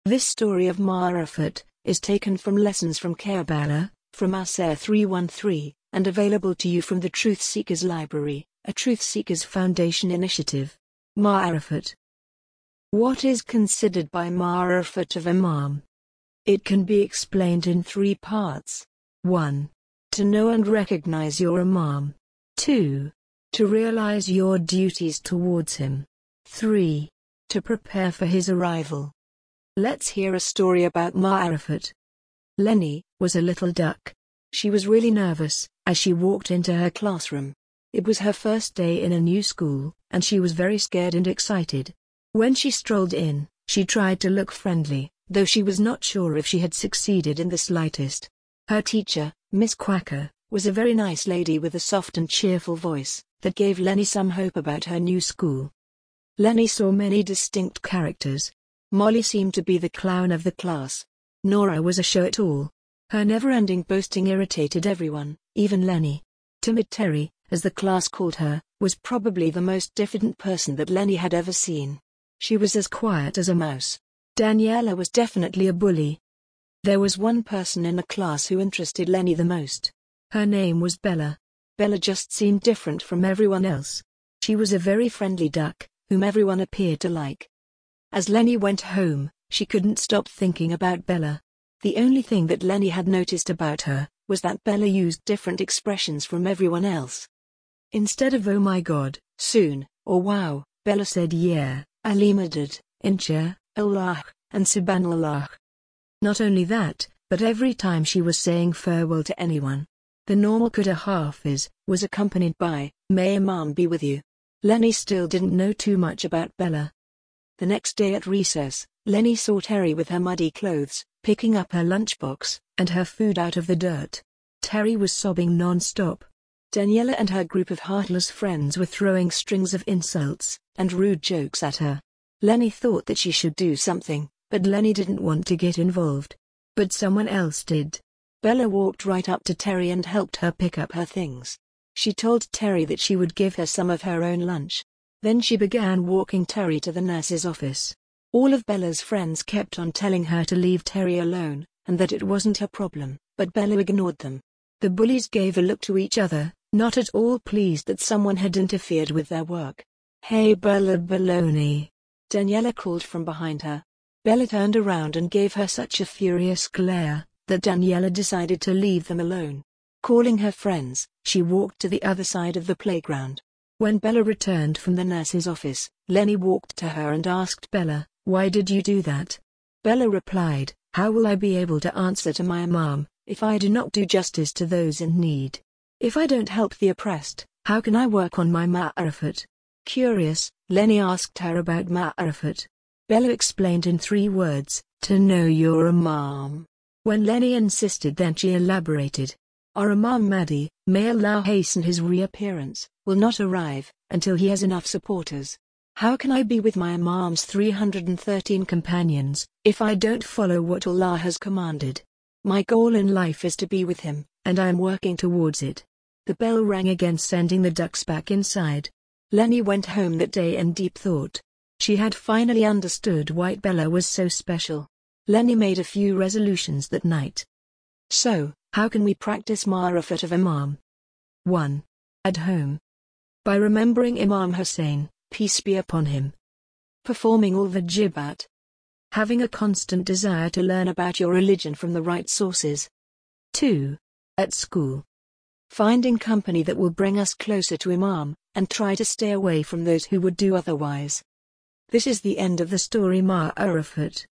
This story of Ma'arifat is taken from Lessons from Karbala, from Asir 313, and available to you from the Truth Seekers Library, a Truth Seekers Foundation initiative. Ma'arifat. What is considered by Ma'arifat of Imam? It can be explained in 3 parts. 1. To know and recognize your Imam. 2. To realize your duties towards him. 3. To prepare for his arrival. Let's hear a story about Ma'arifat. Lenny was a little duck. She was really nervous as she walked into her classroom. It was her first day in a new school, and she was very scared and excited. When she strolled in, she tried to look friendly, though she was not sure if she had succeeded in the slightest. Her teacher, Miss Quacker, was a very nice lady with a soft and cheerful voice that gave Lenny some hope about her new school. Lenny saw many distinct characters. Molly seemed to be the clown of the class. Nora was a show-it-all. Her never-ending boasting irritated everyone, even Lenny. Timid Terry, as the class called her, was probably the most diffident person that Lenny had ever seen. She was as quiet as a mouse. Daniela was definitely a bully. There was one person in the class who interested Lenny the most. Her name was Bella. Bella just seemed different from everyone else. She was a very friendly duck, whom everyone appeared to like. As Lenny went home, she couldn't stop thinking about Bella. The only thing that Lenny had noticed about her was that Bella used different expressions from everyone else. Instead of "oh my god," "soon," or "wow," Bella said "yeah," "alimadad," "insha Allah," and "subhanallah." Not only that, but every time she was saying farewell to anyone, the normal Quda Hafiz was accompanied by "May Imam be with you." Lenny still didn't know too much about Bella. The next day at recess, Lenny saw Terry with her muddy clothes, picking up her lunchbox and her food out of the dirt. Terry was sobbing non-stop. Daniela and her group of heartless friends were throwing strings of insults and rude jokes at her. Lenny thought that she should do something, but Lenny didn't want to get involved. But someone else did. Bella walked right up to Terry and helped her pick up her things. She told Terry that she would give her some of her own lunch. Then she began walking Terry to the nurse's office. All of Bella's friends kept on telling her to leave Terry alone, and that it wasn't her problem, but Bella ignored them. The bullies gave a look to each other, not at all pleased that someone had interfered with their work. "Hey Bella baloney," Daniela called from behind her. Bella turned around and gave her such a furious glare that Daniela decided to leave them alone. Calling her friends, she walked to the other side of the playground. When Bella returned from the nurse's office, Lenny walked to her and asked Bella, "Why did you do that?" Bella replied, "How will I be able to answer to my Imam if I do not do justice to those in need? If I don't help the oppressed, how can I work on my Ma'arifat?" Curious, Lenny asked her about Ma'arifat. Bella explained in 3 words, "To know your Imam." When Lenny insisted, then she elaborated. "Our Imam Mahdi, may Allah hasten his reappearance, will not arrive until he has enough supporters. How can I be with my Imam's 313 companions if I don't follow what Allah has commanded? My goal in life is to be with him, and I am working towards it." The bell rang again, sending the ducks back inside. Lenny went home that day in deep thought. She had finally understood why Bella was so special. Lenny made a few resolutions that night. So, how can we practice Ma'arifat of Imam? 1. At home. By remembering Imam Hussein, peace be upon him. Performing all the jibat. Having a constant desire to learn about your religion from the right sources. 2. At school. Finding company that will bring us closer to Imam, and try to stay away from those who would do otherwise. This is the end of the story Ma'arifat.